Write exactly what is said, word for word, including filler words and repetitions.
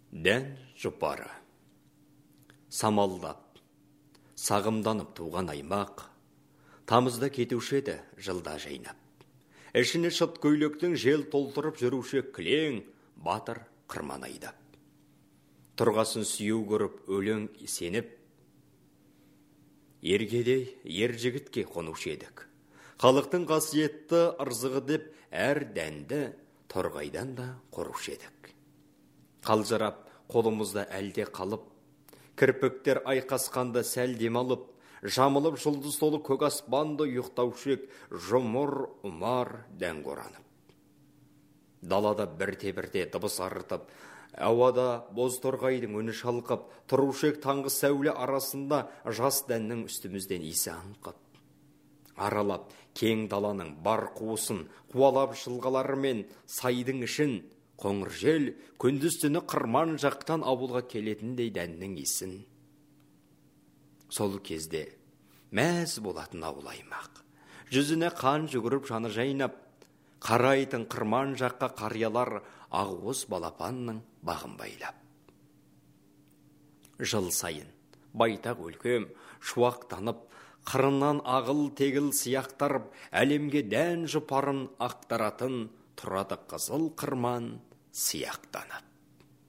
Дән жұпары. Самалдап, сағымданып туған аймақ, тамызда кетуші еді жылда жайнап. Ішіне шыт көйлектің жел толтырып жүруші кілең, батыр қырман айдап. Тұрғасын сүйеу көріп өлең сеніп, ергедей ер жігітке қонушы едік. Халықтың қасиетті ырзығы деп әр дәнді торғайдан да қорушы едік. Қалжырап қолымызда әлде қалып, кірпіктер айқасқанда сәл демалып, жамылып жұлдыз толы көк аспанды ұйықтаушы ек, жұмыр ұмар дән қоранып. Далада бірте-бірте дыбыс арытып, ауада боз торғайдың үні шалқып, тұрушы ек таңғы сәуле арасында жас дәннің үстімізден иісі аңқып. Аралап кең даланың бар қуысын, қуалап жылғаларымен сайдың ішін, қоңыр жел күндіз түні қырман жақтан ауылға келетіндей дәннің иісін. Сол кезде мәз болатын ауыл аймақ. Жүзіне қан жүгіріп жаны жайнап, қарайтын қырман жаққа қариялар ақуыз балапанның бағын байлап. Жыл сайын байтақ өлкем шуақтанып, қырынан ағыл тегіл сияқтарып, әлемге дән жұпарын ақтаратын тұрады қызыл қырман сияқтанып.